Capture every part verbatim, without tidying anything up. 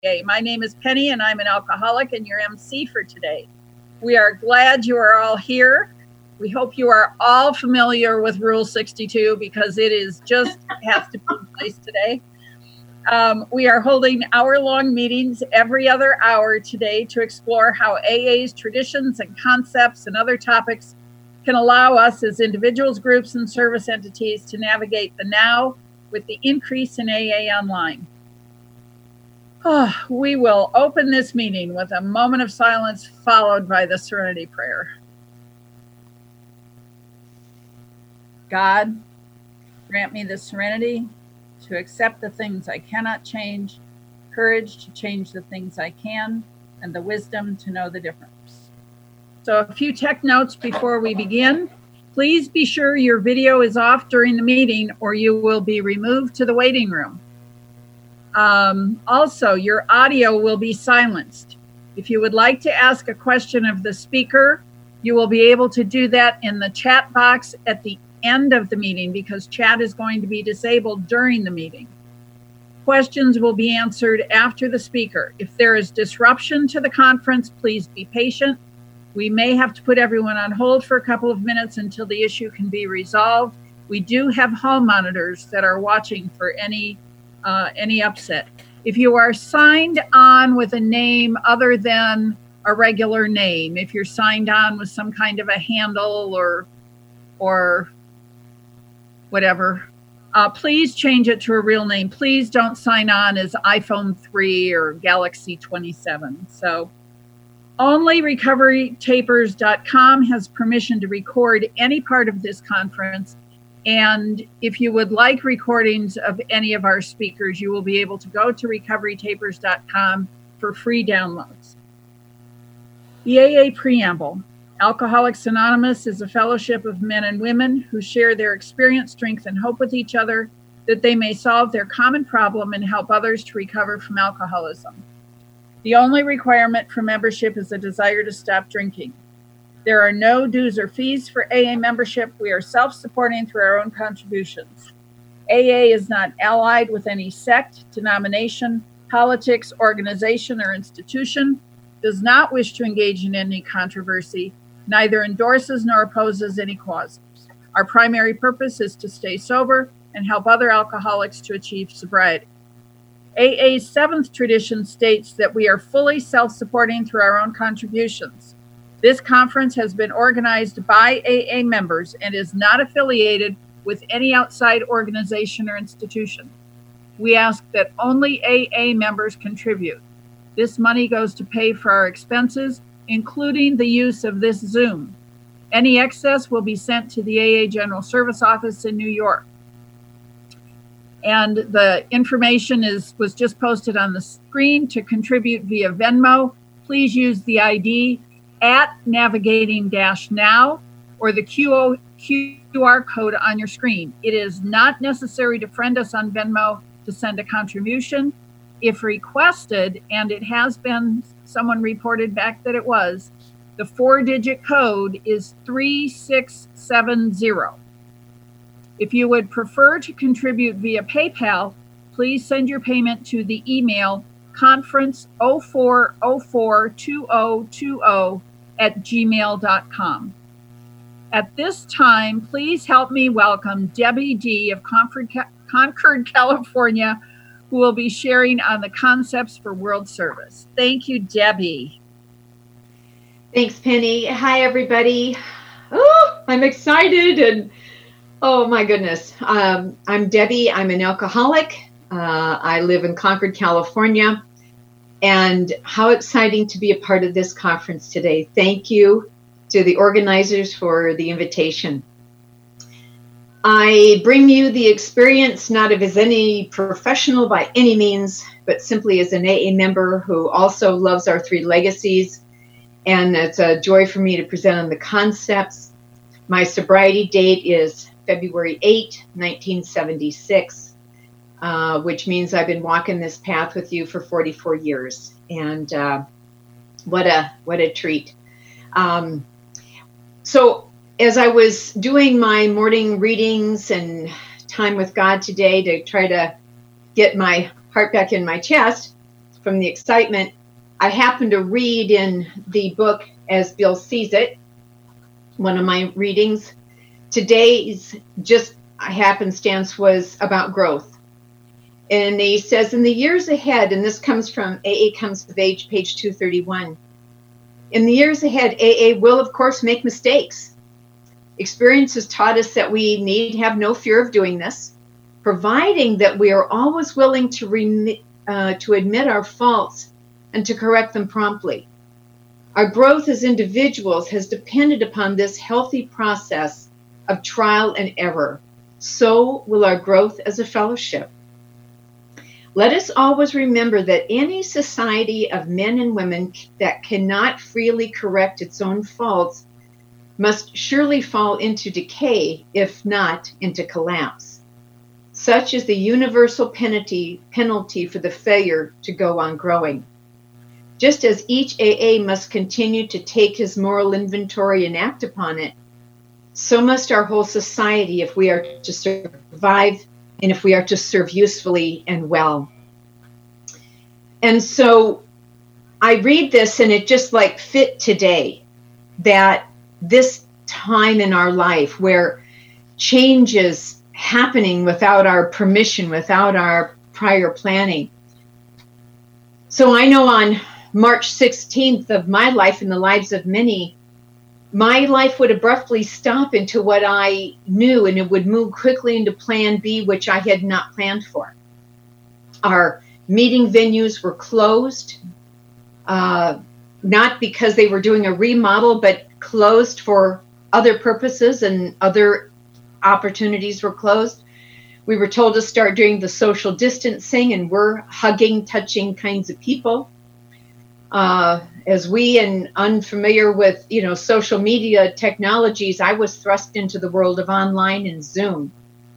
A. My name is Penny, and I'm an alcoholic and your M C for today. We are glad you are all here. We hope you are all familiar with Rule sixty-two because it is just has to be in place today. Um, we are holding hour-long meetings every other hour today to explore how A A's traditions and concepts and other topics can allow us as individuals, groups, and service entities to navigate the now with the increase in A A online. Oh, we will open this meeting with a moment of silence followed by the Serenity Prayer. God, grant me the serenity to accept the things I cannot change, courage to change the things I can, and the wisdom to know the difference. So a few tech notes before we begin. Please be sure your video is off during the meeting or you will be removed to the waiting room. Um, also, your audio will be silenced. If you would like to ask a question of the speaker, you will be able to do that in the chat box at the end of the meeting because chat is going to be disabled during the meeting. Questions will be answered after the speaker. If there is disruption to the conference, please be patient. We may have to put everyone on hold for a couple of minutes until the issue can be resolved. We do have hall monitors that are watching for any uh, any upset. If you are signed on with a name other than a regular name, if you're signed on with some kind of a handle or or whatever, uh, please change it to a real name. Please don't sign on as iPhone three or Galaxy twenty-seven. So only recovery tapers dot com has permission to record any part of this conference. And if you would like recordings of any of our speakers, you will be able to go to recovery tapers dot com for free downloads. The A A Preamble. Alcoholics Anonymous is a fellowship of men and women who share their experience, strength, and hope with each other that they may solve their common problem and help others to recover from alcoholism. The only requirement for membership is a desire to stop drinking. There are no dues or fees for A A membership. We are self-supporting through our own contributions. A A is not allied with any sect, denomination, politics, organization, or institution, does not wish to engage in any controversy, neither endorses nor opposes any causes. Our primary purpose is to stay sober and help other alcoholics to achieve sobriety. A A's seventh tradition states that we are fully self-supporting through our own contributions. This conference has been organized by A A members and is not affiliated with any outside organization or institution. We ask that only A A members contribute. This money goes to pay for our expenses, including the use of this Zoom. Any excess will be sent to the A A General Service Office in New York. And the information is was just posted on the screen. To contribute via Venmo, please use the I D at navigating dash now or the Q R code on your screen. It is not necessary to friend us on Venmo to send a contribution. If requested, and it has been, someone reported back that it was, the four-digit code is three six seven zero. If you would prefer to contribute via PayPal, please send your payment to the email conference oh four oh four two oh two oh at gmail dot com. At this time, please help me welcome Debbie D. of Concord, Concord, California, who will be sharing on the concepts for world service. Thank you, Debbie. Thanks, Penny. Hi, everybody. Oh, I'm excited. And oh, my goodness. Um, I'm Debbie. I'm an alcoholic. Uh, I live in Concord, California. And how exciting to be a part of this conference today. Thank you to the organizers for the invitation. I bring you the experience not of as any professional by any means, but simply as an A A member who also loves our three legacies. And it's a joy for me to present on the concepts. My sobriety date is February eighth, nineteen seventy-six, uh, which means I've been walking this path with you for forty-four years. And uh, what a what a treat. Um, so as I was doing my morning readings and time with God today to try to get my heart back in my chest, from the excitement, I happened to read in the book As Bill Sees It, one of my readings. Today's just happenstance was about growth. And he says, in the years ahead, and this comes from A A Comes of Age, page two thirty-one. In the years ahead, A A will, of course, make mistakes. Experience has taught us that we need have no fear of doing this, providing that we are always willing to, re- uh, to admit our faults and to correct them promptly. Our growth as individuals has depended upon this healthy process of trial and error. So will our growth as a fellowship. Let us always remember that any society of men and women that cannot freely correct its own faults must surely fall into decay, if not into collapse. Such is the universal penalty, penalty for the failure to go on growing. Just as each A A must continue to take his moral inventory and act upon it, so must our whole society if we are to survive and if we are to serve usefully and well. And so I read this and it just like fit today, that this time in our life where change is happening without our permission, without our prior planning. So I know on March sixteenth of my life and the lives of many, my life would abruptly stop into what I knew, and it would move quickly into plan B, which I had not planned for. Our meeting venues were closed, uh, not because they were doing a remodel, but closed for other purposes, and other opportunities were closed. We were told to start doing the social distancing, and we're hugging, touching kinds of people. Uh, as we and unfamiliar with, you know, social media technologies, I was thrust into the world of online and Zoom.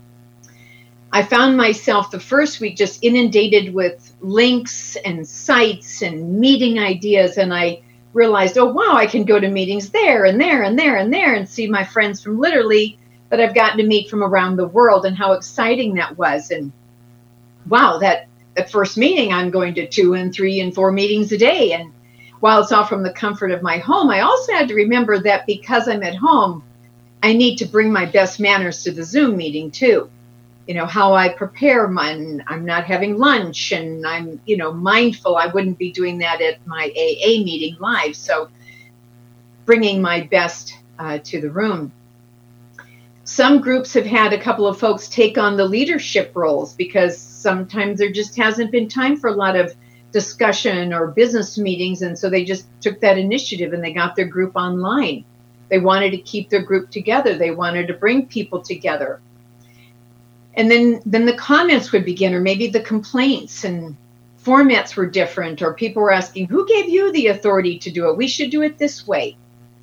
I found myself the first week just inundated with links and sites and meeting ideas, and I realized, oh, wow, I can go to meetings there and there and there and there and see my friends from literally that I've gotten to meet from around the world, and how exciting that was. And wow, that at first meeting, I'm going to two and three and four meetings a day. And while it's all from the comfort of my home, I also had to remember that because I'm at home, I need to bring my best manners to the Zoom meeting too. You know, how I prepare my, I'm not having lunch, and I'm, you know, mindful. I wouldn't be doing that at my A A meeting live. So bringing my best uh, to the room. Some groups have had a couple of folks take on the leadership roles because sometimes there just hasn't been time for a lot of discussion or business meetings. And so they just took that initiative and they got their group online. They wanted to keep their group together. They wanted to bring people together. And then, then the comments would begin, or maybe the complaints, and formats were different, or people were asking, who gave you the authority to do it? We should do it this way.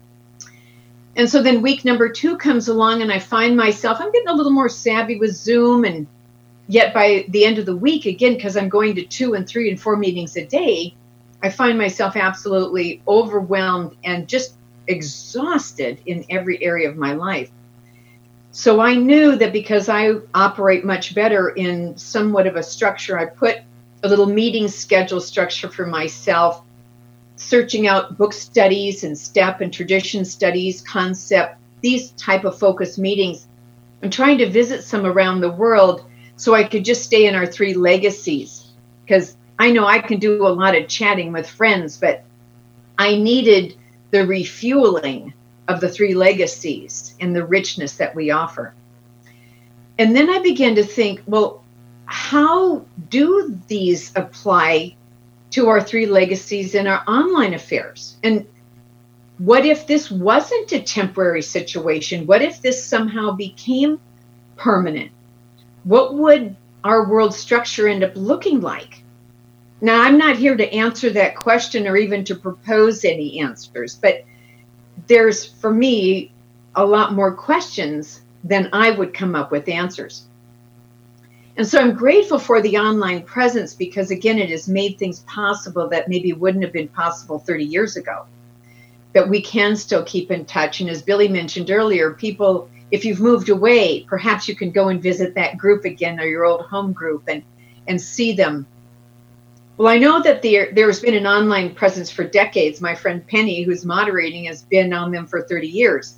And so then week number two comes along, and I find myself, I'm getting a little more savvy with Zoom. And yet by the end of the week, again, because I'm going to two and three and four meetings a day, I find myself absolutely overwhelmed and just exhausted in every area of my life. So I knew that because I operate much better in somewhat of a structure, I put a little meeting schedule structure for myself, searching out book studies and step and tradition studies, concept, these type of focused meetings. I'm trying to visit some around the world so I could just stay in our three legacies, because I know I can do a lot of chatting with friends, but I needed the refueling of the three legacies and the richness that we offer. And then I began to think, well, how do these apply to our three legacies in our online affairs? And what if this wasn't a temporary situation? What if this somehow became permanent? What would our world structure end up looking like? Now, I'm not here to answer that question or even to propose any answers, but there's, for me, a lot more questions than I would come up with answers. And so I'm grateful for the online presence because, again, it has made things possible that maybe wouldn't have been possible thirty years ago. But we can still keep in touch. And as Billy mentioned earlier, people, if you've moved away, perhaps you can go and visit that group again, or your old home group, and, and see them. Well, I know that there, there's been an online presence for decades. My friend Penny, who's moderating, has been on them for thirty years.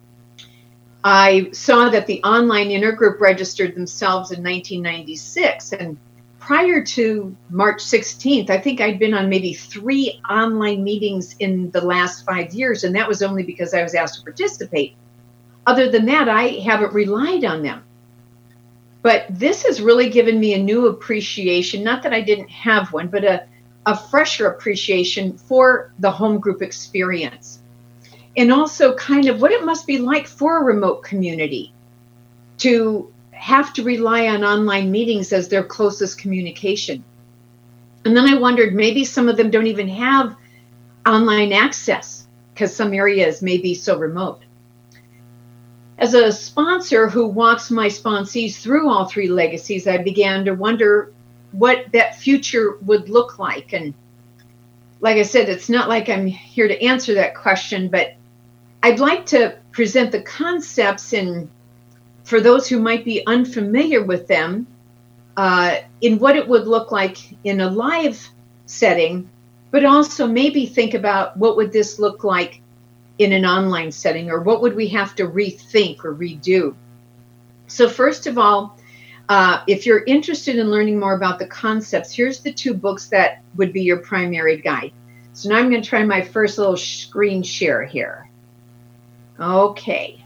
I saw that the online intergroup registered themselves in nineteen ninety-six, and prior to March sixteenth, I think I'd been on maybe three online meetings in the last five years, and that was only because I was asked to participate. Other than that, I haven't relied on them. But this has really given me a new appreciation, not that I didn't have one, but a, a fresher appreciation for the home group experience. And also kind of what it must be like for a remote community to have to rely on online meetings as their closest communication. And then I wondered, maybe some of them don't even have online access because some areas may be so remote. As a sponsor who walks my sponsees through all three legacies, I began to wonder what that future would look like. And like I said, it's not like I'm here to answer that question, but I'd like to present the concepts in, for those who might be unfamiliar with them, uh, in what it would look like in a live setting, but also maybe think about what would this look like in an online setting, or what would we have to rethink or redo. So first of all, uh, if you're interested in learning more about the concepts, here's the two books that would be your primary guide. So now I'm going to try my first little screen share here. Okay.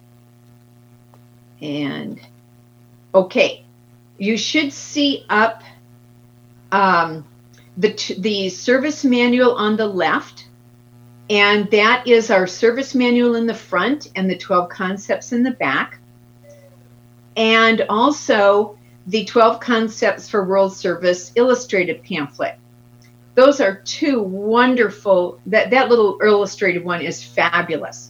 And okay, you should see up um, the, the service manual on the left. And that is our service manual in the front and the twelve concepts in the back. And also the twelve Concepts for World Service illustrated pamphlet. Those are two wonderful, that, that little illustrated one is fabulous.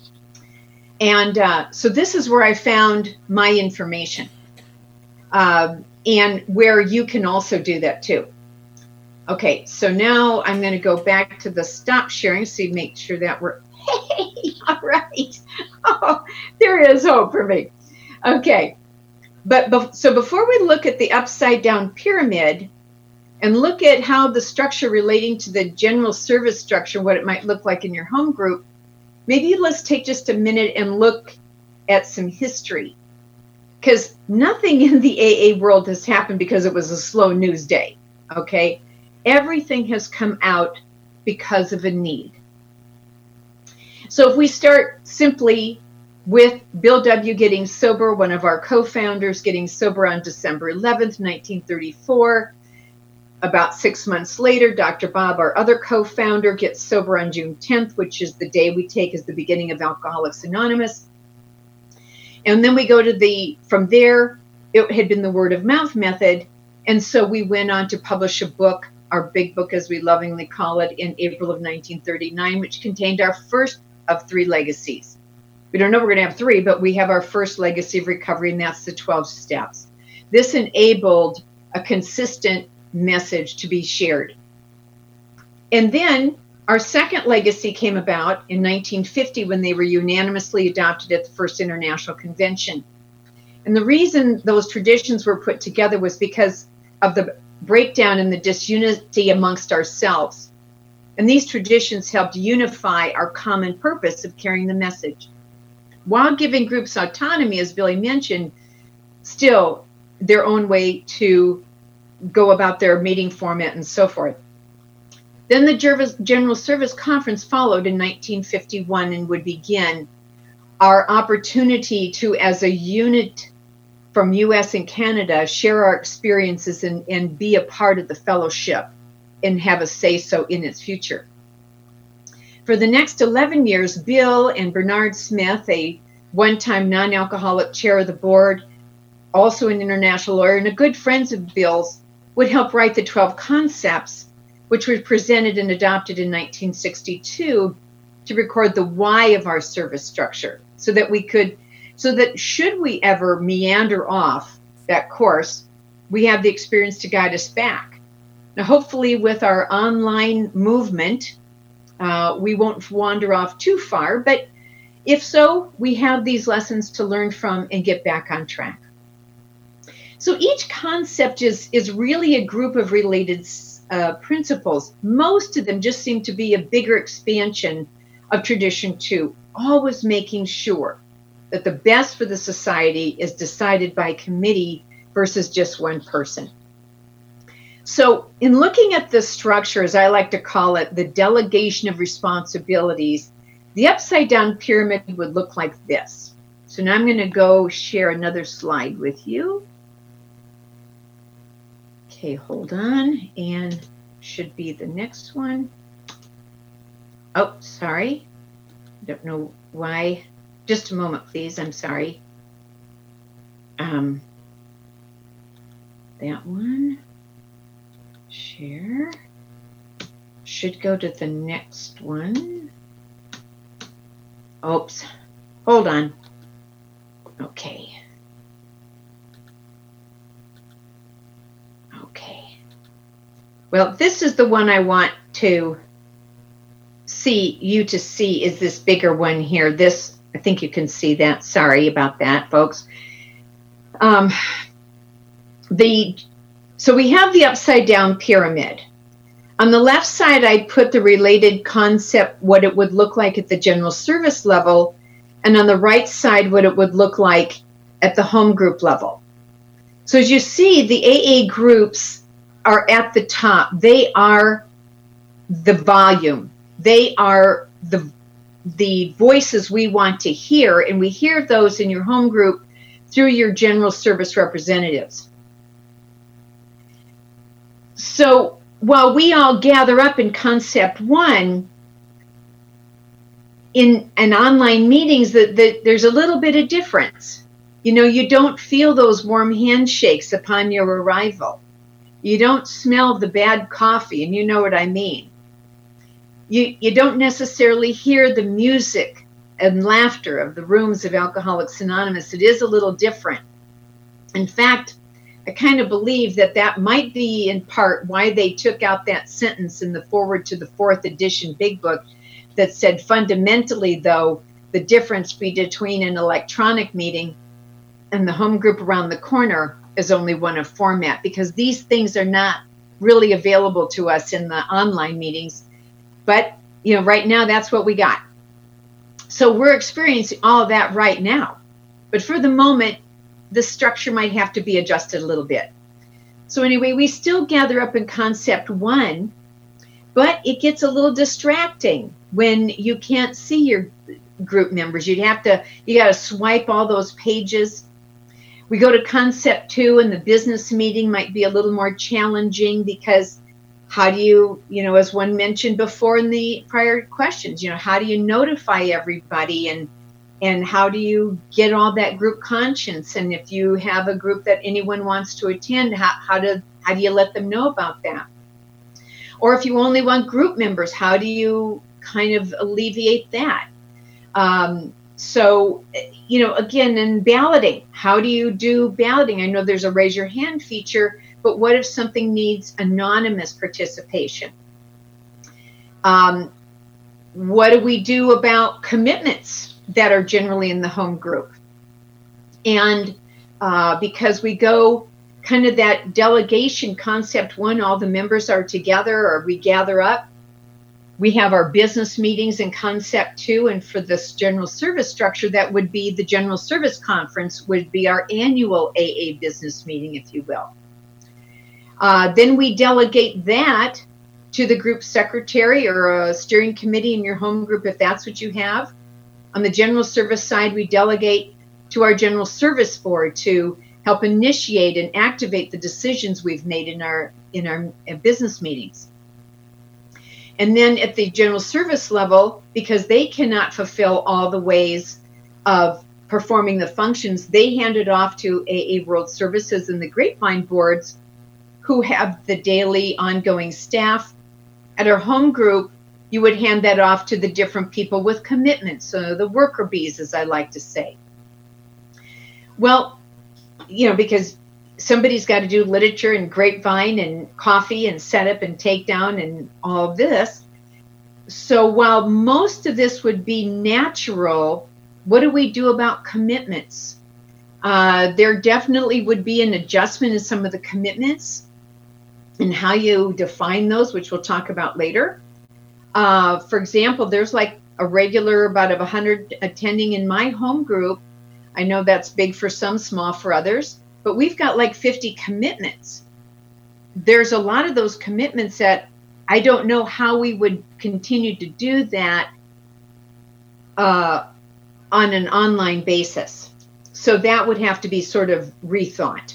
And uh, so this is where I found my information, uh, and where you can also do that too. Okay, so now I'm going to go back to the stop sharing, so you make sure that we're, hey, all right. Oh, there is hope for me. Okay, but be- so before we look at the upside down pyramid and look at how the structure relating to the general service structure, what it might look like in your home group, maybe let's take just a minute and look at some history. Because nothing in the A A world has happened because it was a slow news day, okay? Everything has come out because of a need. So if we start simply with Bill W. getting sober, one of our co-founders getting sober on December eleventh, nineteen thirty-four. About six months later, Doctor Bob, our other co-founder, gets sober on June tenth, which is the day we take as the beginning of Alcoholics Anonymous. And then we go to the, from there, it had been the word of mouth method. And so we went on to publish a book, our big book, as we lovingly call it, in April of nineteen thirty-nine, which contained our first of three legacies. We don't know we're going to have three, but we have our first legacy of recovery, and that's the twelve steps. This enabled a consistent message to be shared. And then our second legacy came about in nineteen fifty when they were unanimously adopted at the First International Convention. And the reason those traditions were put together was because of the breakdown in the disunity amongst ourselves. And these traditions helped unify our common purpose of carrying the message, while giving groups autonomy, as Billy mentioned, still their own way to go about their meeting format and so forth. Then the General Service Conference followed in nineteen fifty-one and would begin our opportunity to, as a unit from U S and Canada, share our experiences and, and be a part of the fellowship and have a say-so in its future. For the next eleven years, Bill and Bernard Smith, a one-time non-alcoholic chair of the board, also an international lawyer and a good friend of Bill's, would help write the twelve Concepts, which were presented and adopted in nineteen sixty-two to record the why of our service structure, so that we could, so that should we ever meander off that course, we have the experience to guide us back. Now, hopefully with our online movement, uh, we won't wander off too far, but if so, we have these lessons to learn from and get back on track. So each concept is, is really a group of related uh, principles, most of them just seem to be a bigger expansion of tradition two, always making sure that the best for the society is decided by committee versus just one person. So in looking at the structure, as I like to call it, the delegation of responsibilities, the upside down pyramid would look like this. So now I'm going to go share another slide with you. Okay, hold on, and should be the next one. Oh, sorry. Don't know why. Just a moment, please. I'm sorry. Um, that one. Share. Should go to the next one. Oops. Hold on. Okay. Okay. Well, this is the one I want to see you to see is this bigger one here. This, I think you can see that. Sorry about that, folks. Um, the so we have the upside down pyramid. On the left side, I put the related concept, what it would look like at the general service level, and on the right side, what it would look like at the home group level. So as you see, the A A groups are at the top. They are the volume. They are the, the voices we want to hear, and we hear those in your home group through your general service representatives. So while we all gather up in concept one, in an online meetings, that the, there's a little bit of difference. You know, you don't feel those warm handshakes upon your arrival. You don't smell the bad coffee, and you know what I mean. You, you don't necessarily hear the music and laughter of the rooms of Alcoholics Anonymous. It is a little different. In fact, I kind of believe that that might be in part why they took out that sentence in the foreword to the fourth edition Big Book that said, fundamentally, though, the difference between an electronic meeting and the home group around the corner is only one of format, because these things are not really available to us in the online meetings. But, you know, right now, that's what we got. So we're experiencing all of that right now. But for the moment, the structure might have to be adjusted a little bit. So anyway, we still gather up in concept one, but it gets a little distracting when you can't see your group members. You'd have to, you got to swipe all those pages. We go to concept two, and the business meeting might be a little more challenging, because how do you, you know, as one mentioned before in the prior questions, you know, how do you notify everybody, and and how do you get all that group conscience? And if you have a group that anyone wants to attend, how, how do how do you let them know about that? Or if you only want group members, how do you kind of alleviate that? Um, so, you know, again, in balloting, how do you do balloting? I know there's a raise your hand feature, but what if something needs anonymous participation? Um, what do we do about commitments that are generally in the home group? And uh, because we go kind of that delegation concept one, all the members are together, or we gather up. We have our business meetings in concept two, and for this general service structure, that would be the general service conference, would be our annual A A business meeting, if you will. Uh, then we delegate that to the group secretary or a steering committee in your home group, if that's what you have. On the general service side, we delegate to our general service board to help initiate and activate the decisions we've made in our in our business meetings. And then at the general service level, because they cannot fulfill all the ways of performing the functions, they hand it off to A A World Services and the Grapevine boards, who have the daily ongoing staff. At our home group, you would hand that off to the different people with commitments, so the worker bees, as I like to say. Well, you know, because somebody's got to do literature and Grapevine and coffee and setup and takedown and all of this. So while most of this would be natural, what do we do about commitments? Uh, there definitely would be an adjustment in some of the commitments. and how you define those, which we'll talk about later. Uh, for example, there's like a regular about of one hundred attending in my home group. I know that's big for some, small for others, but we've got like fifty commitments. There's a lot of those commitments that I don't know how we would continue to do that uh, on an online basis. So that would have to be sort of rethought.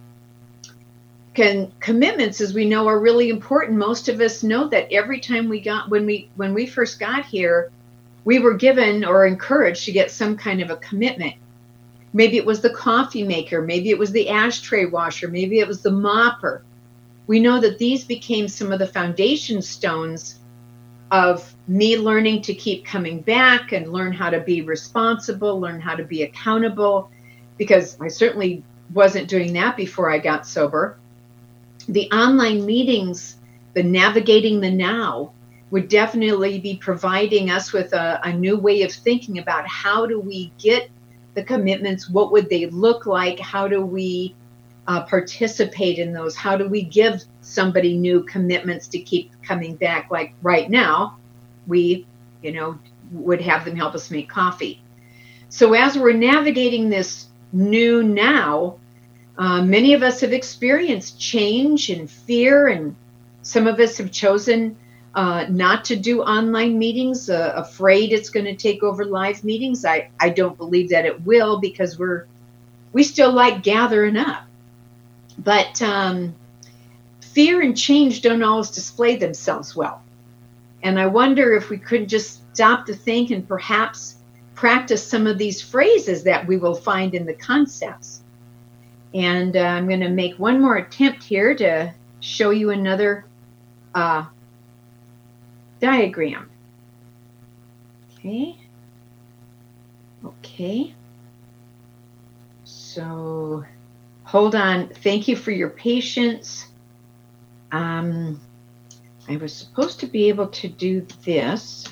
Can, commitments, as we know, are really important. Most of us know that every time we got, when we when we first got here, we were given or encouraged to get some kind of a commitment. Maybe it was the coffee maker, maybe it was the ashtray washer, maybe it was the mopper. We know that these became some of the foundation stones of me learning to keep coming back and learn how to be responsible, learn how to be accountable, because I certainly wasn't doing that before I got sober. The online meetings, the navigating the now, would definitely be providing us with a, a new way of thinking about how do we get the commitments, what would they look like, how do we uh, participate in those, how do we give somebody new commitments to keep coming back. Like right now, we, you know, would have them help us make coffee. So as we're navigating this new now, Uh, many of us have experienced change and fear, and some of us have chosen uh, not to do online meetings, uh, afraid it's going to take over live meetings. I, I don't believe that it will, because we're we still like gathering up. But um, fear and change don't always display themselves well. And I wonder if we could just stop to think and perhaps practice some of these phrases that we will find in the concepts. And uh, I'm going to make one more attempt here to show you another uh, diagram. Okay. Okay. So hold on. Thank you for your patience. Um, I was supposed to be able to do this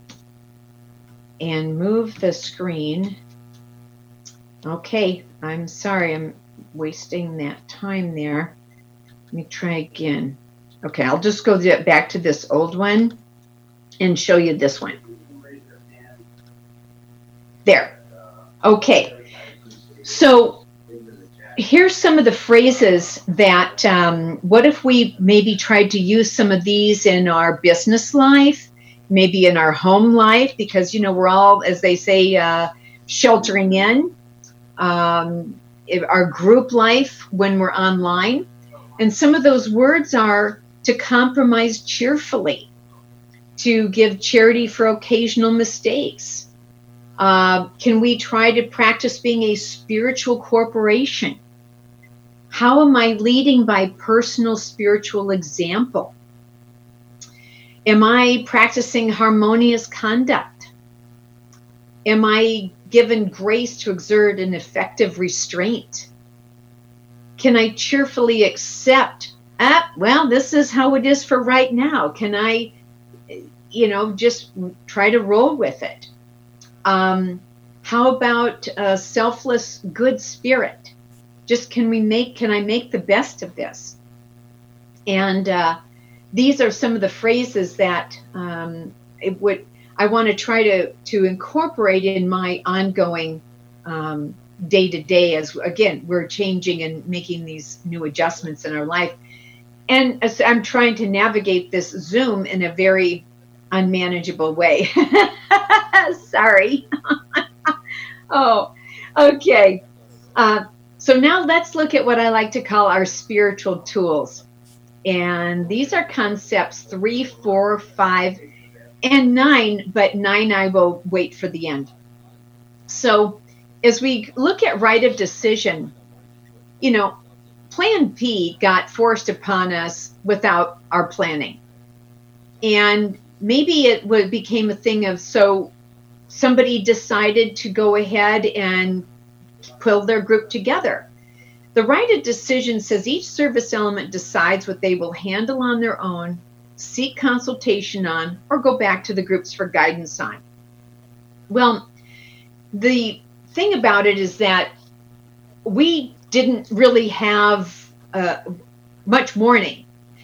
and move the screen. Okay. I'm sorry. I'm wasting that time there. Let me try again. Okay, I'll just go back to this old one and show you this one. There. Okay. So here's some of the phrases that, um, what if we maybe tried to use some of these in our business life, maybe in our home life, because, you know, we're all, as they say, uh, sheltering in. Um, our group life when we're online. And some of those words are to compromise cheerfully, to give charity for occasional mistakes. Uh, can we try to practice being a spiritual corporation? How am I leading by personal spiritual example? Am I practicing harmonious conduct? Am I given grace to exert an effective restraint? Can I cheerfully accept, ah, well, this is how it is for right now? Can I, you know, just try to roll with it? Um, how about a selfless good spirit? Just can we make, can I make the best of this? And uh, these are some of the phrases that um, it would, I want to try to, to incorporate in my ongoing um, day-to-day as, again, we're changing and making these new adjustments in our life. And as I'm trying to navigate this Zoom in a very unmanageable way. Sorry. Oh, okay. Uh, so now let's look at what I like to call our spiritual tools. And these are concepts three, four, five, and nine, but nine I will wait for the end. So as we look at right of decision, you know, Plan B got forced upon us without our planning. And maybe it would became a thing of, so somebody decided to go ahead and pull their group together. The right of decision says each service element decides what they will handle on their own, seek consultation on, or go back to the groups for guidance on. Well, the thing about it is that we didn't really have uh, much warning.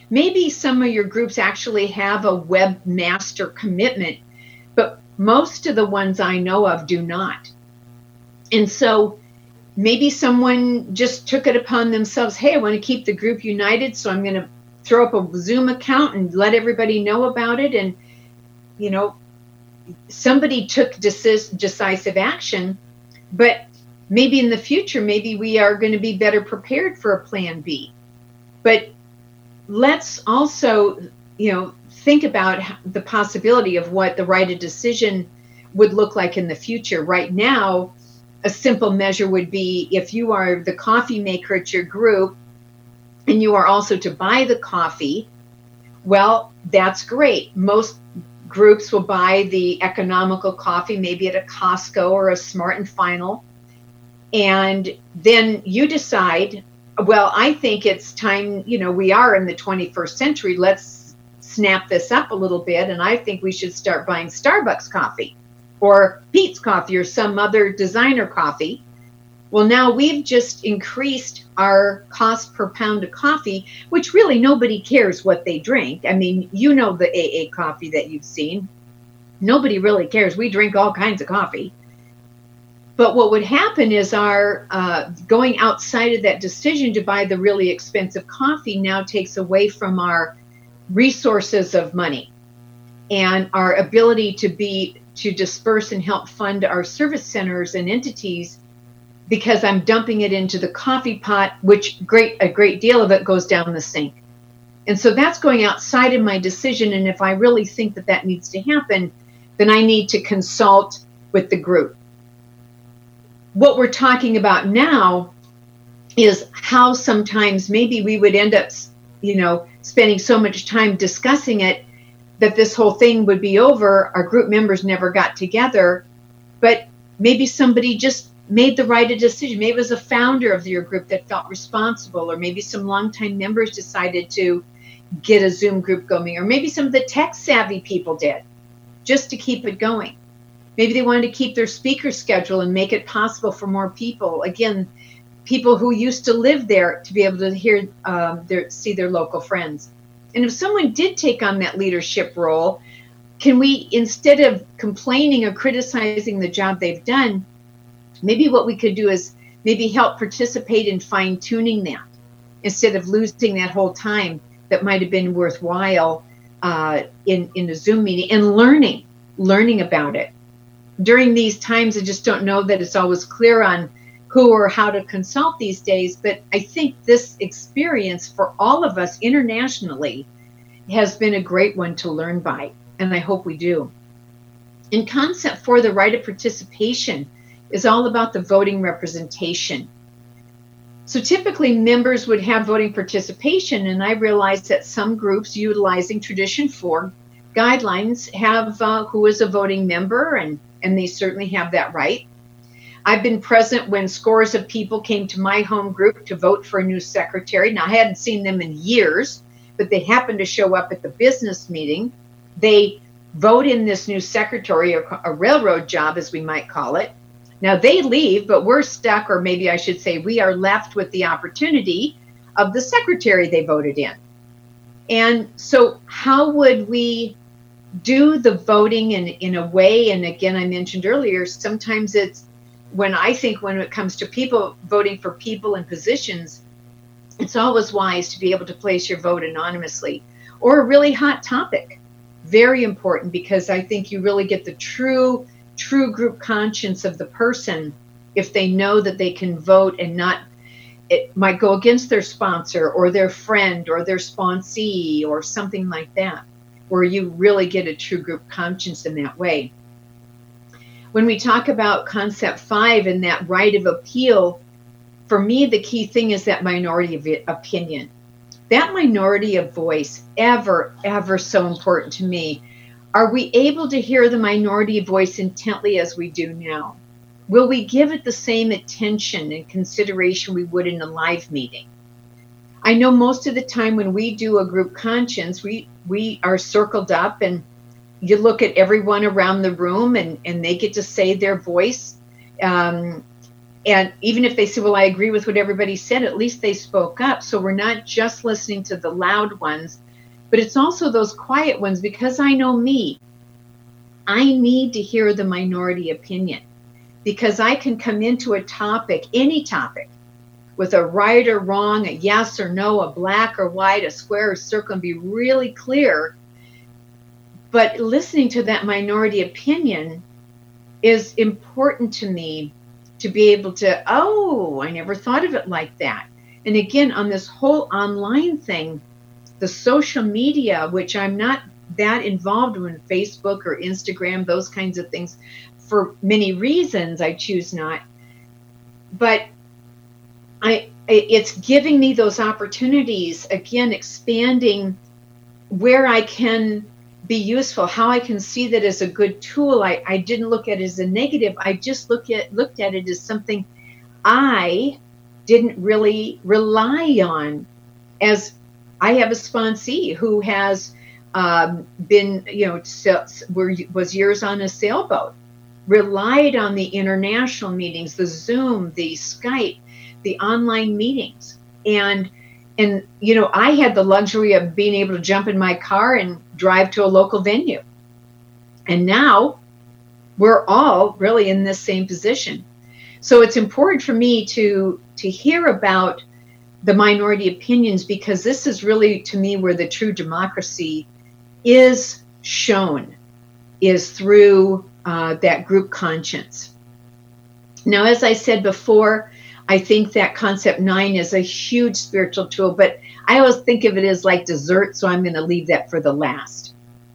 Maybe some of your groups actually have a webmaster commitment, but most of the ones I know of do not. And so maybe someone just took it upon themselves, hey, I want to keep the group united, so I'm going to throw up a Zoom account and let everybody know about it. And, you know, somebody took decis- decisive action, but maybe in the future, maybe we are going to be better prepared for a plan B. But let's also, you know, think about the possibility of what the right of decision would look like in the future. Right now, a simple measure would be if you are the coffee maker at your group and you are also to buy the coffee, well, that's great. Most groups will buy the economical coffee, maybe at a Costco or a Smart and Final. And then you decide, well, I think it's time, you know, we are in the twenty-first century. Let's snap this up a little bit. And I think we should start buying Starbucks coffee or Peet's coffee or some other designer coffee. Well, now we've just increased our cost per pound of coffee, which really nobody cares what they drink. I mean, you know, the A A coffee that you've seen. Nobody really cares. We drink all kinds of coffee. But what would happen is our uh, going outside of that decision to buy the really expensive coffee now takes away from our resources of money and our ability to be to disperse and help fund our service centers and entities, because I'm dumping it into the coffee pot, which great a great deal of it goes down the sink. And so that's going outside of my decision. And if I really think that that needs to happen, then I need to consult with the group. What we're talking about now is how sometimes maybe we would end up, you know, spending so much time discussing it that this whole thing would be over. Our group members never got together, but maybe somebody just made the right decision. Maybe it was a founder of your group that felt responsible, or maybe some longtime members decided to get a Zoom group going, or maybe some of the tech savvy people did, just to keep it going. Maybe they wanted to keep their speaker schedule and make it possible for more people. Again, people who used to live there to be able to hear, um, their, see their local friends. And if someone did take on that leadership role, can we, instead of complaining or criticizing the job they've done, maybe what we could do is maybe help participate in fine-tuning that instead of losing that whole time that might have been worthwhile uh, in, in a Zoom meeting, and learning, learning about it. During these times, I just don't know that it's always clear on who or how to consult these days, but I think this experience for all of us internationally has been a great one to learn by, and I hope we do. In concept for the right of participation is all about the voting representation. So typically members would have voting participation, and I realize that some groups utilizing Tradition four guidelines have uh, who is a voting member, and, and they certainly have that right. I've been present when scores of people came to my home group to vote for a new secretary. Now, I hadn't seen them in years, but they happened to show up at the business meeting. They vote in this new secretary, or a railroad job, as we might call it. Now, they leave, but we're stuck, or maybe I should say we are left with the opportunity of the secretary they voted in. And so how would we do the voting in, in a way, and again, I mentioned earlier, sometimes it's, when I think when it comes to people voting for people and positions, it's always wise to be able to place your vote anonymously, or a really hot topic. Very important, because I think you really get the true, true group conscience of the person if they know that they can vote and not, it might go against their sponsor or their friend or their sponsee or something like that, where you really get a true group conscience in that way. When we talk about concept five and that right of appeal, for me, the key thing is that minority of opinion. That minority of voice, ever, ever so important to me. Are we able to hear the minority voice intently as we do now? Will we give it the same attention and consideration we would in a live meeting? I know most of the time when we do a group conscience, we, we are circled up and you look at everyone around the room and, and they get to say their voice. Um, and even if they say, well, I agree with what everybody said, at least they spoke up. So we're not just listening to the loud ones, but it's also those quiet ones, because I know me. I need to hear the minority opinion, because I can come into a topic, any topic, with a right or wrong, a yes or no, a black or white, a square or circle, and be really clear. But listening to that minority opinion is important to me, to be able to, oh, I never thought of it like that. And again, on this whole online thing, the social media, which I'm not that involved in, Facebook or Instagram, those kinds of things, for many reasons, I choose not. But I, it's giving me those opportunities, again, expanding where I can be useful, how I can see that as a good tool. I, I didn't look at it as a negative. I just look at looked at it as something I didn't really rely on. As I have a sponsee who has um, been, you know, were, was years on a sailboat, relied on the international meetings, the Zoom, the Skype, the online meetings. And And, you know, I had the luxury of being able to jump in my car and drive to a local venue. And now we're all really in this same position. So it's important for me to to hear about the minority opinions, because this is really, to me, where the true democracy is shown, is through uh, that group conscience. Now, as I said before, I think that concept nine is a huge spiritual tool, but I always think of it as like dessert, so I'm going to leave that for the last.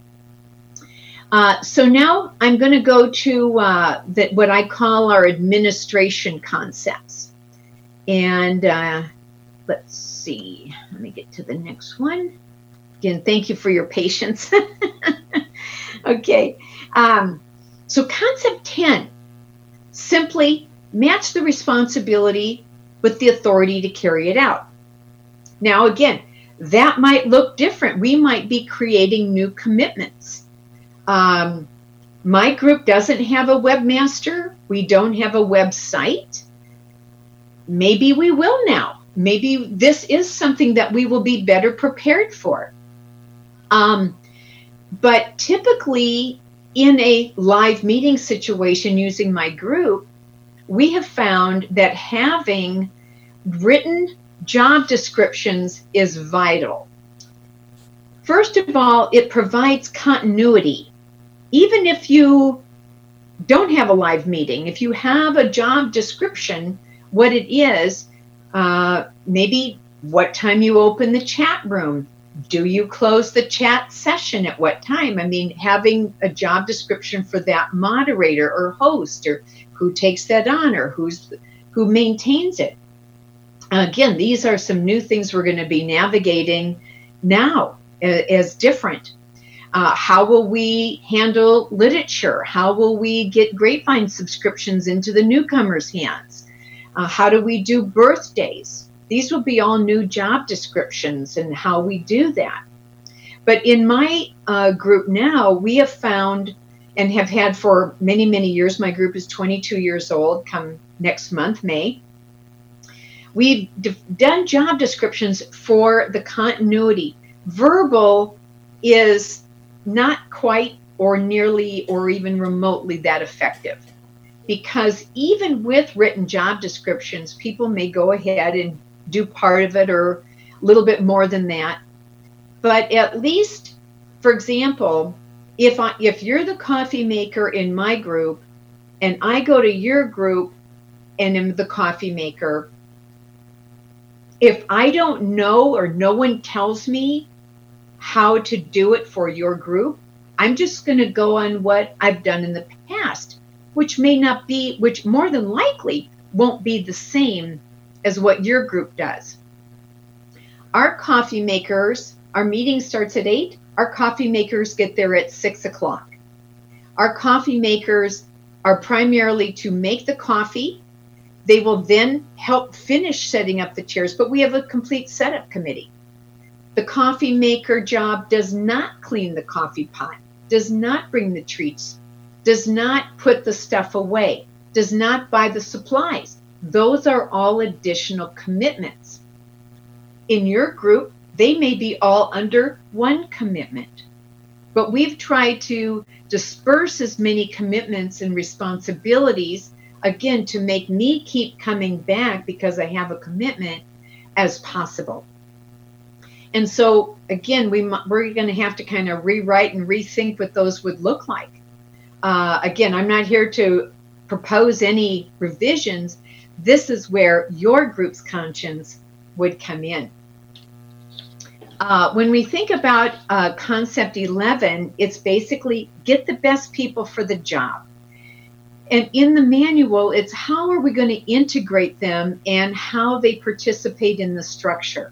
Uh, so now I'm going to go to uh, that what I call our administration concepts. And uh, let's see, let me get to the next one. Again, thank you for your patience. Okay, um, so concept ten, simply match the responsibility with the authority to carry it out. Now, again, that might look different. We might be creating new commitments. Um, my group doesn't have a webmaster. We don't have a website. Maybe we will now. Maybe this is something that we will be better prepared for. Um, but typically, in a live meeting situation using my group, we have found that having written job descriptions is vital. First of all, it provides continuity. Even if you don't have a live meeting, if you have a job description, what it is, uh, maybe what time you open the chat room, do you close the chat session at what time? I mean, having a job description for that moderator or host, or who takes that on, or who's who maintains it. Again, these are some new things we're going to be navigating now as, as different. Uh, how will we handle literature? How will we get Grapevine subscriptions into the newcomers' hands? Uh, how do we do birthdays? These will be all new job descriptions and how we do that. But in my uh, group now, we have found and have had for many, many years, my group is twenty-two years old, come next month, May. We've d- done job descriptions for the continuity. Verbal is not quite or nearly or even remotely that effective, because even with written job descriptions, people may go ahead and do part of it or a little bit more than that. But at least, for example, if I, if you're the coffee maker in my group and I go to your group and am the coffee maker, if I don't know or no one tells me how to do it for your group, I'm just going to go on what I've done in the past, which may not be, which more than likely won't be the same as what your group does. Our coffee makers, our meeting starts at eight. Our coffee makers get there at six o'clock. Our coffee makers are primarily to make the coffee. They will then help finish setting up the chairs, but we have a complete setup committee. The coffee maker job does not clean the coffee pot, does not bring the treats, does not put the stuff away, does not buy the supplies. those are all additional commitments. In your group, they may be all under one commitment, but we've tried to disperse as many commitments and responsibilities, again, to make me keep coming back because I have a commitment, as possible. And so, again, we, we're going to have to kind of rewrite and rethink what those would look like. Uh, again, I'm not here to propose any revisions. This is where your group's conscience would come in. Uh, when we think about uh, concept eleven, it's basically get the best people for the job. And in the manual, it's how are we going to integrate them and how they participate in the structure.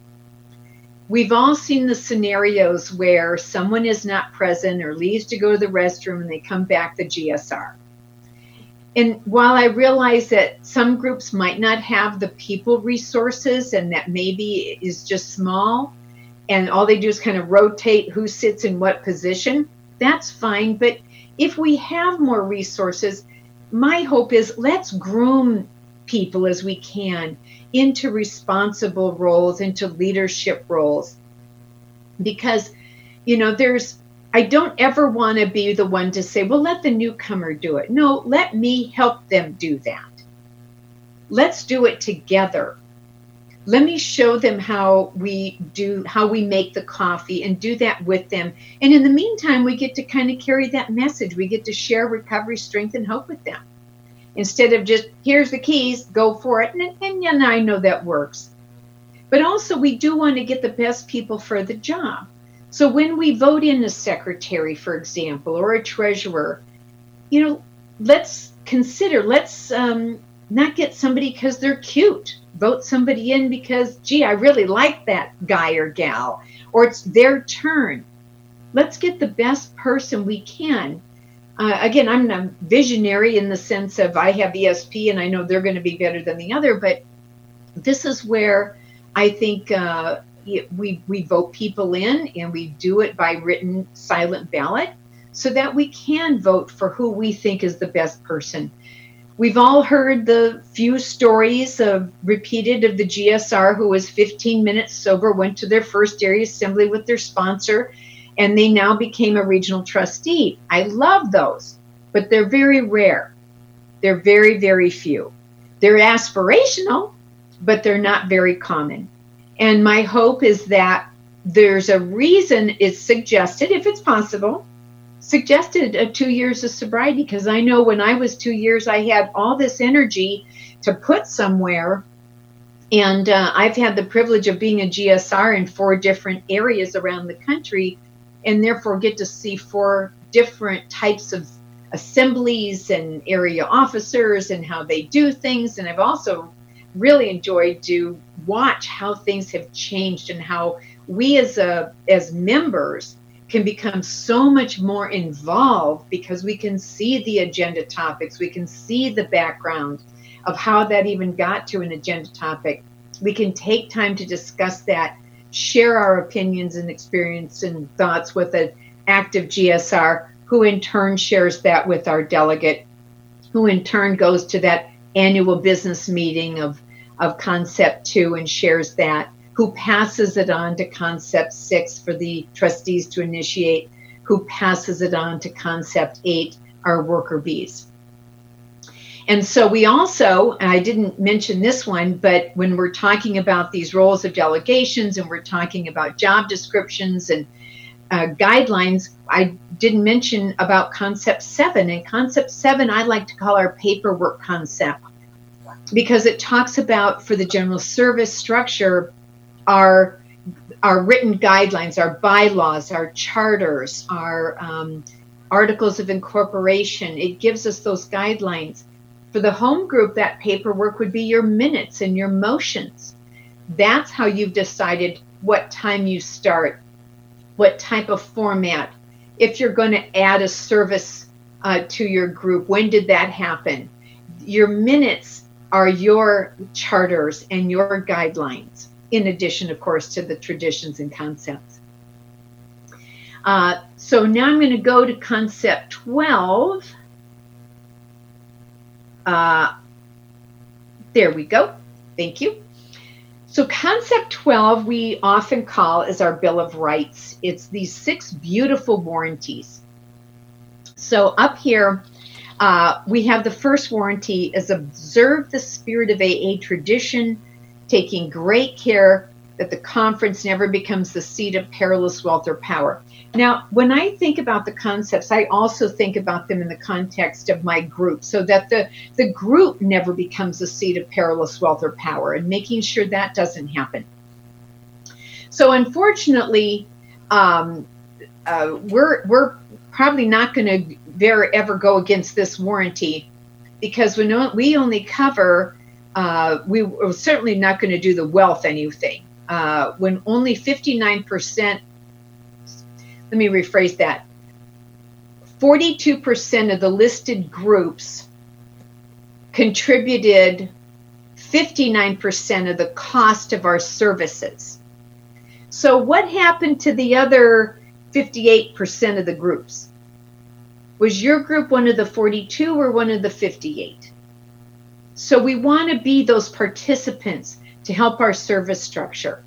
We've all seen the scenarios where someone is not present or leaves to go to the restroom and they come back the G S R. And while I realize that some groups might not have the people resources and that maybe is just small and all they do is kind of rotate who sits in what position, that's fine. But if we have more resources, my hope is let's groom people as we can into responsible roles, into leadership roles. Because, you know, there's, I don't ever want to be the one to say, well, let the newcomer do it. No, let me help them do that. Let's do it together. Let me show them how we do, how we make the coffee and do that with them. And in the meantime, we get to kind of carry that message. We get to share recovery, strength, and hope with them. Instead of just, here's the keys, go for it. And, and, and I know that works. But also, we do want to get the best people for the job. So when we vote in a secretary, for example, or a treasurer, you know, let's consider, let's um, not get somebody because they're cute. Vote somebody in because, gee, I really like that guy or gal, or it's their turn. Let's get the best person we can. Uh, again, I'm a visionary in the sense of I have E S P and I know they're going to be better than the other, but this is where I think uh, we, we vote people in, and we do it by written silent ballot so that we can vote for who we think is the best person. We've all heard the few stories of repeated of the G S R who was fifteen minutes sober, went to their first area assembly with their sponsor, and they now became a regional trustee. I love those, but they're very rare. They're very, very few. They're aspirational, but they're not very common. And my hope is that there's a reason it's suggested, if it's possible, suggested a two years of sobriety, because I know when I was two years, I had all this energy to put somewhere. And uh, I've had the privilege of being a G S R in four different areas around the country, and therefore get to see four different types of assemblies and area officers and how they do things. And I've also really enjoyed to watch how things have changed and how we as a, as members can become so much more involved because we can see the agenda topics. We can see the background of how that even got to an agenda topic. We can take time to discuss that, share our opinions and experience and thoughts with an active G S R, who in turn shares that with our delegate, who in turn goes to that annual business meeting of, of Concept two and shares that, who passes it on to Concept six for the trustees to initiate, who passes it on to Concept eight, our worker bees. And so we also, and I didn't mention this one, but when we're talking about these roles of delegations and we're talking about job descriptions and uh, guidelines, I didn't mention about Concept seven. And Concept seven, I like to call our paperwork concept, because it talks about, for the general service structure, our our written guidelines, our bylaws, our charters, our um, articles of incorporation. It gives us those guidelines. For the home group, that paperwork would be your minutes and your motions. That's how you've decided what time you start, what type of format. If you're going to add a service uh, to your group, when did that happen? Your minutes are your charters and your guidelines, in addition, of course, to the traditions and concepts. Uh, so now I'm going to go to Concept twelve. Uh, There we go. Thank you. So concept twelve we often call is our Bill of Rights. It's these six beautiful warranties. So up here, uh, we have the first warranty is observe the spirit of A A tradition, taking great care that the conference never becomes the seat of perilous wealth or power. Now, when I think about the concepts, I also think about them in the context of my group, so that the, the group never becomes the seat of perilous wealth or power, and making sure that doesn't happen. So unfortunately, um, uh, we're, we're probably not going to very ever go against this warranty, because we, know, we only cover, uh, we, we're certainly not going to do the wealth anything. Uh, when only fifty-nine percent, let me rephrase that, forty-two percent of the listed groups contributed fifty-nine percent of the cost of our services. So what happened to the other fifty-eight percent of the groups? Was your group one of the forty-two or one of the fifty-eight? So we want to be those participants to help our service structure.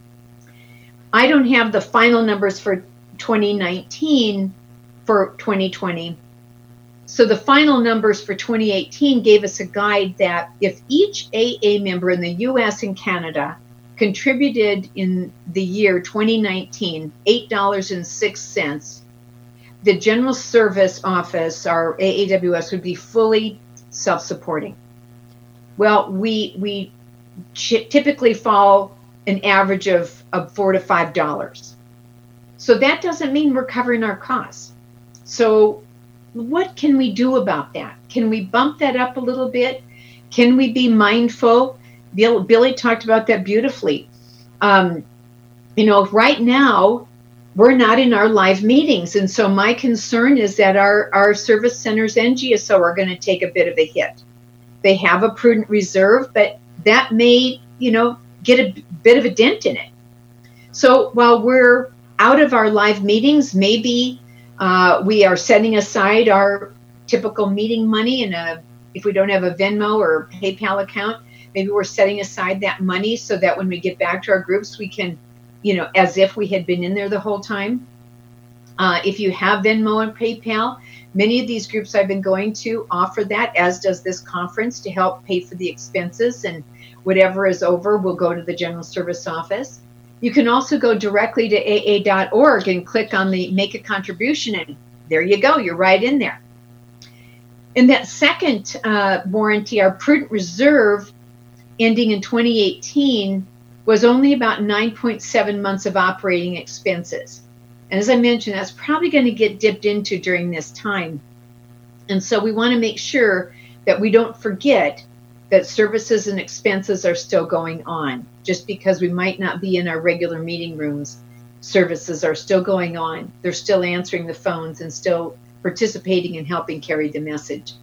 I don't have the final numbers for twenty nineteen for twenty twenty. So the final numbers for twenty eighteen gave us a guide that if each A A member in the U S and Canada contributed in the year twenty nineteen eight dollars and six cents, the General Service Office, our A A W S, would be fully self-supporting. Well, we we typically fall an average of, of four to five dollars. So that doesn't mean we're covering our costs. So what can we do about that? Can we bump that up a little bit? Can we be mindful? Bill, Billy talked about that beautifully. Um, you know, right now, we're not in our live meetings. And so my concern is that our, our service centers and G S O are going to take a bit of a hit. They have a prudent reserve, but that may, you know, get a bit of a dent in it. So while we're out of our live meetings, maybe uh, we are setting aside our typical meeting money, and a, if we don't have a Venmo or PayPal account, maybe we're setting aside that money so that when we get back to our groups, we can, you know, as if we had been in there the whole time. Uh, if you have Venmo and PayPal, many of these groups I've been going to offer that, as does this conference, to help pay for the expenses, and whatever is over will go to the General Service Office. You can also go directly to A A dot org and click on the Make a Contribution, and there you go, you're right in there. In that second uh, warranty, our prudent reserve ending in twenty eighteen was only about nine point seven months of operating expenses. And as I mentioned, that's probably going to get dipped into during this time. And so we want to make sure that we don't forget that services and expenses are still going on. Just because we might not be in our regular meeting rooms, services are still going on. They're still answering the phones and still participating and helping carry the message.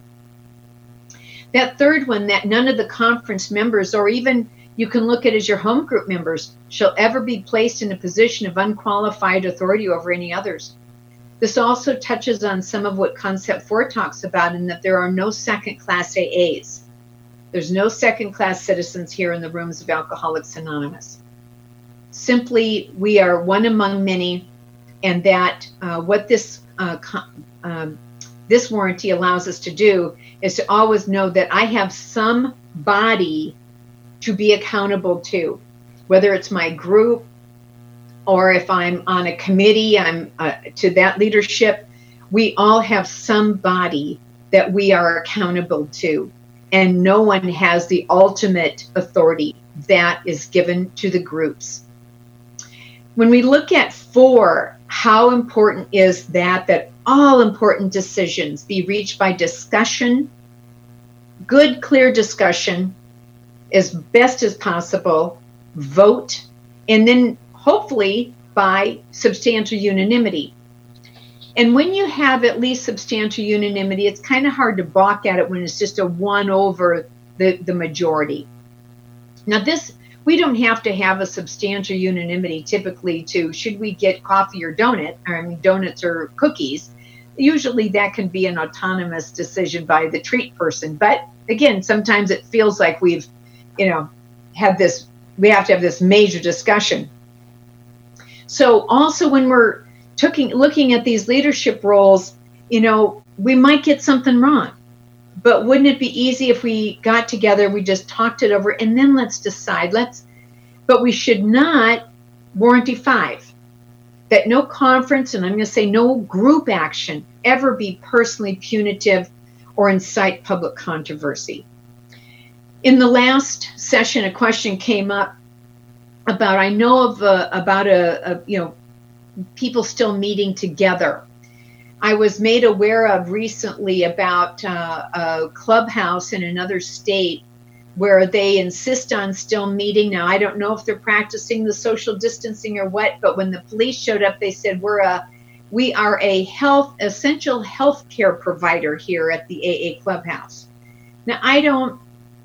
That third one, that none of the conference members, or even you can look at as your home group members, shall ever be placed in a position of unqualified authority over any others. This also touches on some of what Concept four talks about, in that there are no second-class A As. There's no second-class citizens here in the rooms of Alcoholics Anonymous. Simply, we are one among many, and that uh, what this uh, um, this warranty allows us to do is to always know that I have some body to be accountable to, whether it's my group or if I'm on a committee, I'm uh, to that leadership. We all have somebody that we are accountable to, and no one has the ultimate authority. That is given to the groups. When we look at four, how important is that, that all important decisions be reached by discussion, good, clear discussion, as best as possible, vote, and then hopefully by substantial unanimity. And when you have at least substantial unanimity, it's kind of hard to balk at it when it's just a one over the, the majority. Now this, we don't have to have a substantial unanimity typically to, should we get coffee or donut, or I mean donuts or cookies, usually that can be an autonomous decision by the treat person. But again, sometimes it feels like we've, you know, had this, we have to have this major discussion. So also when we're taking, looking at these leadership roles, you know, we might get something wrong. But wouldn't it be easy if we got together, we just talked it over, and then let's decide. Let's, but we should not warranty five, that no conference, and I'm going to say no group action, ever be personally punitive or incite public controversy. In the last session, a question came up about, I know of a, about a, a, you know, people still meeting together. I was made aware of recently about uh, a clubhouse in another state where they insist on still meeting. Now, I don't know if they're practicing the social distancing or what, but when the police showed up, they said, we're a, we are a health, essential health care provider here at the A A Clubhouse. Now, I don't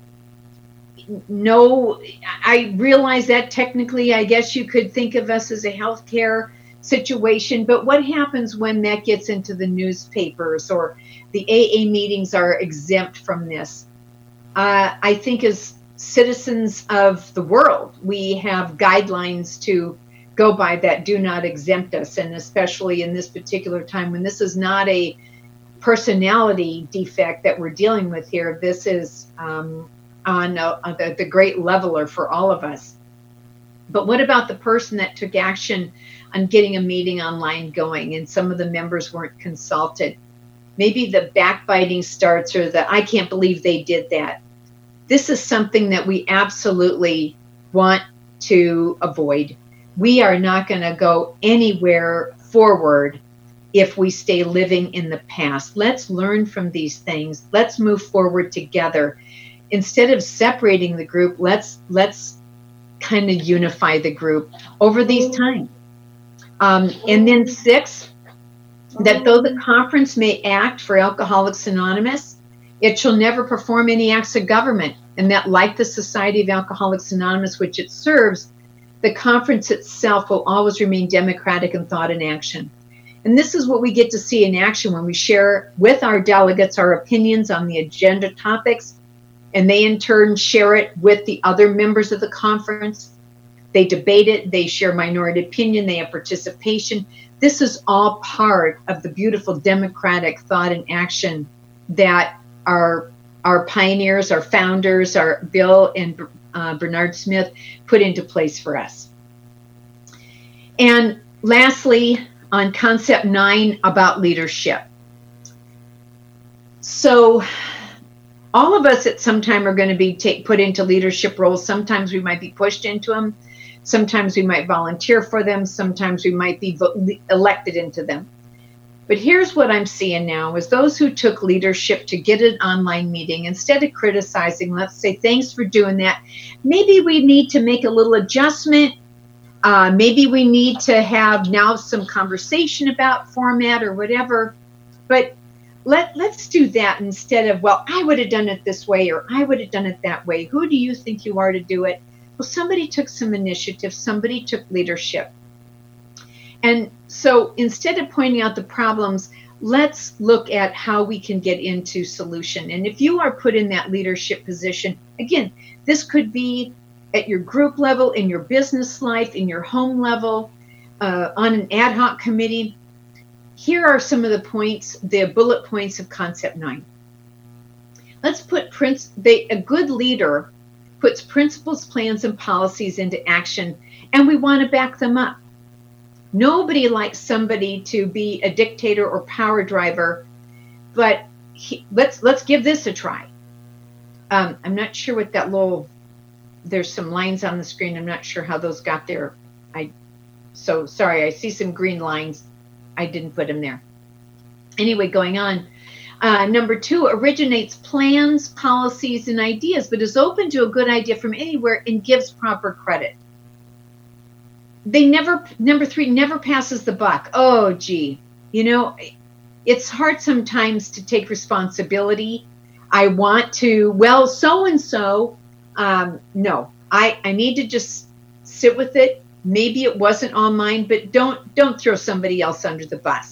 know, I realize that technically, I guess you could think of us as a healthcare situation, but what happens when that gets into the newspapers or the A A meetings are exempt from this? Uh, I think as citizens of the world, we have guidelines to go by that do not exempt us, and especially in this particular time when this is not a personality defect that we're dealing with here. This is um, on, a, on the, the great leveler for all of us. But what about the person that took action on getting a meeting online going and some of the members weren't consulted? Maybe the backbiting starts, or the I can't believe they did that. This is something that we absolutely want to avoid. We are not going to go anywhere forward if we stay living in the past. Let's learn from these things. Let's move forward together. Instead of separating the group, let's let's kind of unify the group over these times. Um, and then six, that though the conference may act for Alcoholics Anonymous, it shall never perform any acts of government, and that like the Society of Alcoholics Anonymous, which it serves, the conference itself will always remain democratic in thought and action. And this is what we get to see in action when we share with our delegates our opinions on the agenda topics, and they in turn share it with the other members of the conference. They debate it, they share minority opinion, they have participation. This is all part of the beautiful democratic thought and action that our our pioneers, our founders, our Bill and uh, Bernard Smith put into place for us. And lastly, on concept nine about leadership. So all of us at some time are going to be take, put into leadership roles. Sometimes we might be pushed into them. Sometimes we might volunteer for them. Sometimes we might be vo- elected into them. But here's what I'm seeing now is those who took leadership to get an online meeting, instead of criticizing, let's say, thanks for doing that. Maybe we need to make a little adjustment. Uh, maybe we need to have now some conversation about format or whatever. But let, let's do that instead of, well, I would have done it this way or I would have done it that way. Who do you think you are to do it? Well, somebody took some initiative. Somebody took leadership. And so instead of pointing out the problems, let's look at how we can get into solution. And if you are put in that leadership position, again, this could be at your group level, in your business life, in your home level, uh, on an ad hoc committee. Here are some of the points, the bullet points of concept nine. Let's put princ- they, a good leader puts principles, plans, and policies into action, and we want to back them up. Nobody likes somebody to be a dictator or power driver, but he, let's let's give this a try. Um, I'm not sure what that little, there's some lines on the screen. I'm not sure how those got there. I so sorry, I see some green lines. I didn't put them there. Anyway, going on. Uh, number two, originates plans, policies, and ideas, but is open to a good idea from anywhere and gives proper credit. They never, number three, never passes the buck. Oh, gee, you know, it's hard sometimes to take responsibility. I want to, well, so-and-so, um, no, I, I need to just sit with it. Maybe it wasn't all mine, but don't, don't throw somebody else under the bus.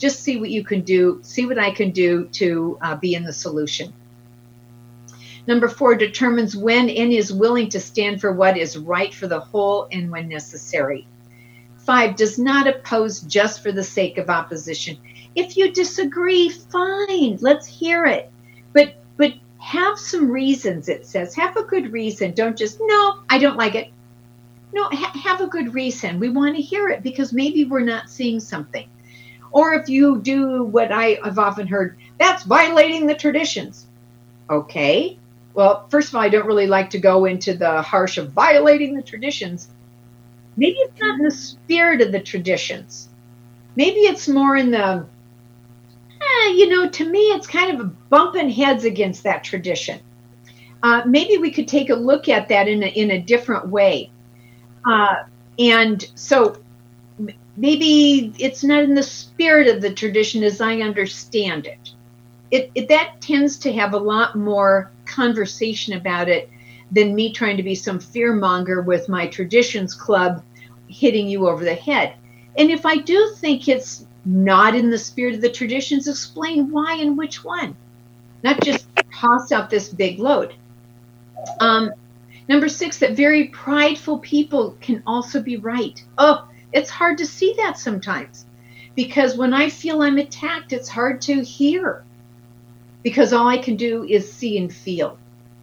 just see what you can do, see what I can do to uh, be in the solution. Number four, determines when and is willing to stand for what is right for the whole and when necessary. Five, does not oppose just for the sake of opposition. If you disagree, fine, let's hear it. But but have some reasons, it says. Have a good reason. Don't just, no, I don't like it. No, ha- have a good reason. We want to hear it because maybe we're not seeing something. Or if you do what I have often heard, that's violating the traditions. Okay. Well, first of all, I don't really like to go into the harsh of violating the traditions. Maybe it's not in the spirit of the traditions. Maybe it's more in the, eh, you know, to me, it's kind of bumping heads against that tradition. Uh, maybe we could take a look at that in a, in a different way. Uh, and so maybe it's not in the spirit of the tradition as I understand it. It, it. That tends to have a lot more conversation about it than me trying to be some fear monger with my traditions club hitting you over the head. And if I do think it's not in the spirit of the traditions, explain why and which one. Not just toss out this big load. Um, number six, that very prideful people can also be right. Oh, it's hard to see that sometimes. Because when I feel I'm attacked, it's hard to hear. Because all I can do is see and feel.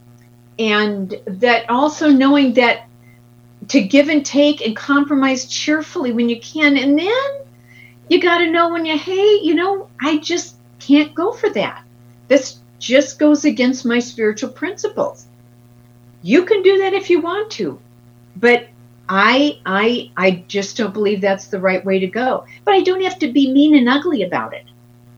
And that also knowing that to give and take and compromise cheerfully when you can. And then you got to know when you, hey, you know, I just can't go for that. This just goes against my spiritual principles. You can do that if you want to. But I, I, I just don't believe that's the right way to go. But I don't have to be mean and ugly about it.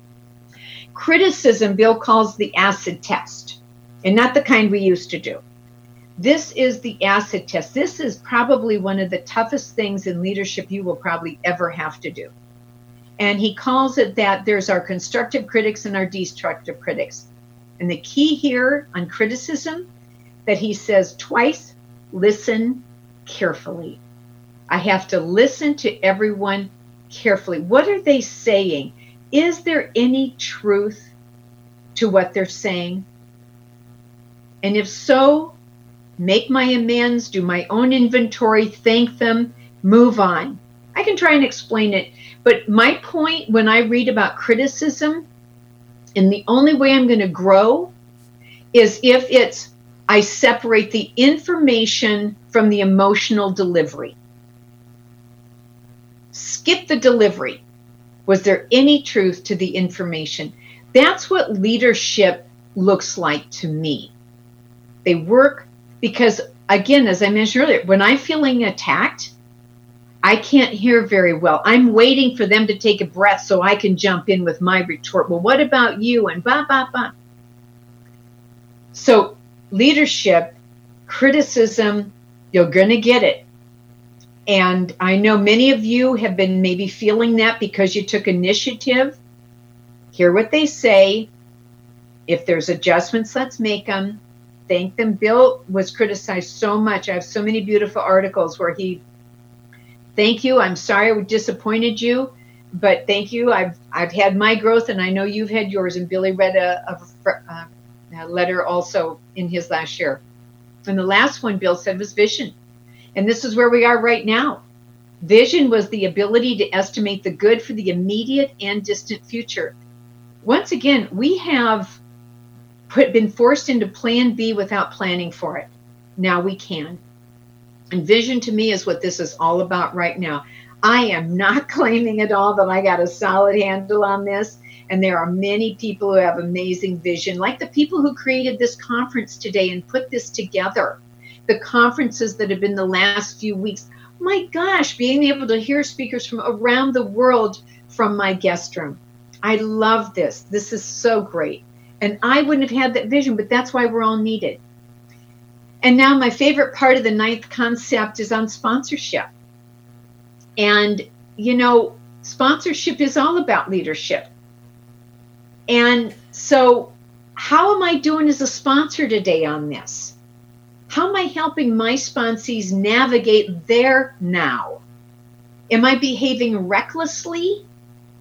Criticism, Bill calls the acid test, and not the kind we used to do. This is the acid test. This is probably one of the toughest things in leadership you will probably ever have to do. And he calls it that there's our constructive critics and our destructive critics. And the key here on criticism that he says twice, listen carefully. I have to listen to everyone carefully. What are they saying? Is there any truth to what they're saying? And if so, make my amends, do my own inventory, thank them, move on. I can try and explain it, but my point when I read about criticism, and the only way I'm going to grow is if it's, I separate the information from the emotional delivery. Skip the delivery. Was there any truth to the information? That's what leadership looks like to me. They work because, again, as I mentioned earlier, when I'm feeling attacked, I can't hear very well. I'm waiting for them to take a breath so I can jump in with my retort. Well, what about you? And blah, blah, blah. So leadership, criticism, you're going to get it. And I know many of you have been maybe feeling that because you took initiative. Hear what they say. If there's adjustments, let's make them. Thank them. Bill was criticized so much. I have so many beautiful articles where he, thank you. I'm sorry I disappointed you, but thank you. I've I've had my growth, and I know you've had yours. And Billy read a, a, a letter also in his last year. And the last one Bill said was vision. And this is where we are right now. Vision was the ability to estimate the good for the immediate and distant future. Once again, we have put, been forced into plan B without planning for it. Now we can. And vision to me is what this is all about right now. I am not claiming at all that I got a solid handle on this. And there are many people who have amazing vision, like the people who created this conference today and put this together. The conferences that have been the last few weeks. My gosh, being able to hear speakers from around the world from my guest room. I love this. This is so great. And I wouldn't have had that vision, but that's why we're all needed. And now my favorite part of the ninth concept is on sponsorship. And, you know, sponsorship is all about leadership. And so how am I doing as a sponsor today on this? How am I helping my sponsees navigate their now? Am I behaving recklessly?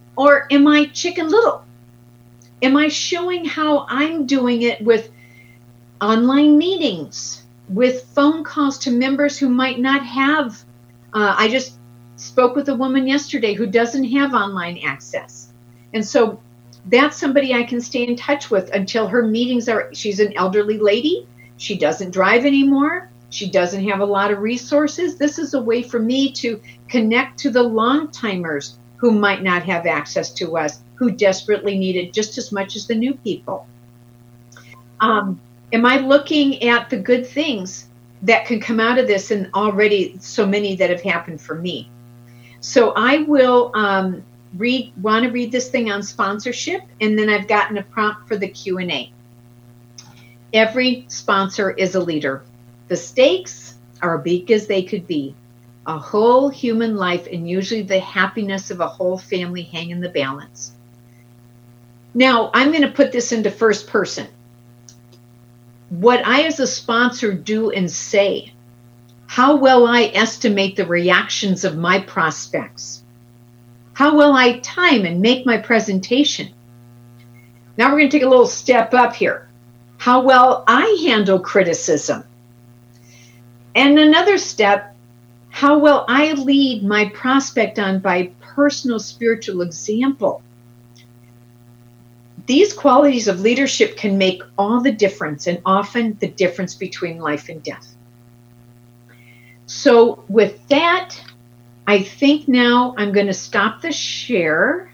Or am I Chicken Little? Am I showing how I'm doing it with online meetings, with phone calls to members who might not have? Uh, I just spoke with a woman yesterday who doesn't have online access. And so that's somebody I can stay in touch with until her meetings are, she's an elderly lady. She doesn't drive anymore. She doesn't have a lot of resources. This is a way for me to connect to the long-timers who might not have access to us, who desperately need it just as much as the new people. Um, am I looking at the good things that can come out of this, and already so many that have happened for me? So I will um, read, want to read this thing on sponsorship, and then I've gotten a prompt for the Q and A. Every sponsor is a leader. The stakes are big as they could be. A whole human life, and usually the happiness of a whole family, hang in the balance. Now, I'm going to put this into first person. What I as a sponsor do and say, how well I estimate the reactions of my prospects, how well I time and make my presentation. Now we're going to take a little step up here. How well I handle criticism. And another step, how well I lead my prospect on by personal spiritual example. These qualities of leadership can make all the difference, and often the difference between life and death. So with that, I think now I'm going to stop the share.